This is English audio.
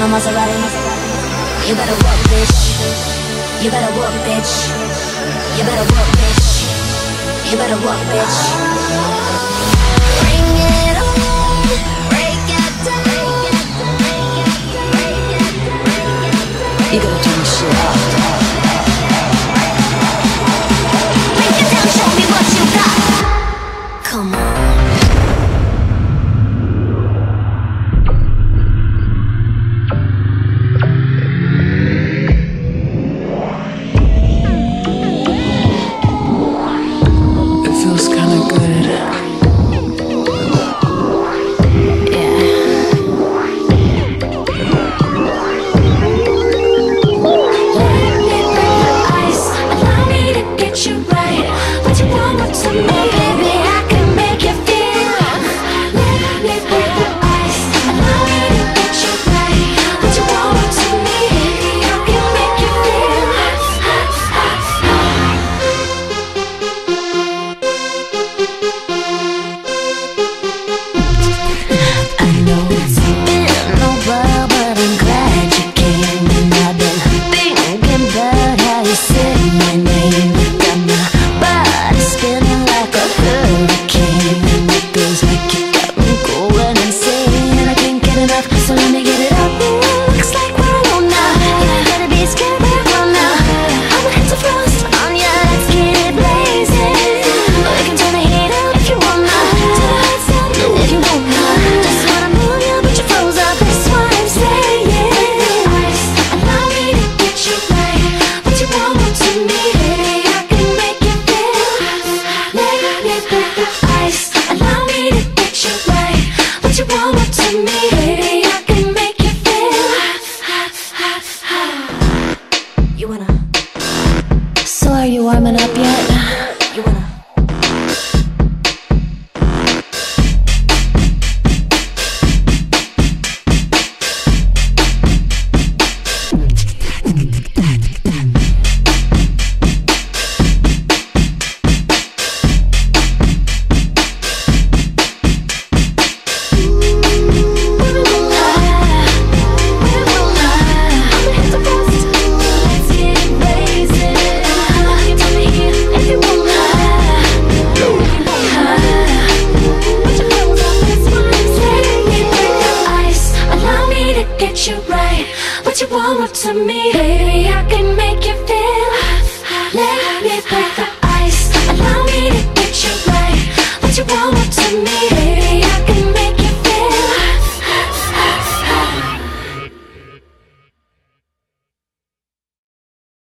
no Maserati. You better work, bitch. You better work, bitch. You better work, bitch. You better work, bitch. Bring it on, break it down. You gotta turn this shit up. Break it down, show me what you got. Come on. So are you warming up yet? You wanna? What you want to me, baby, I can make you feel. Let me break the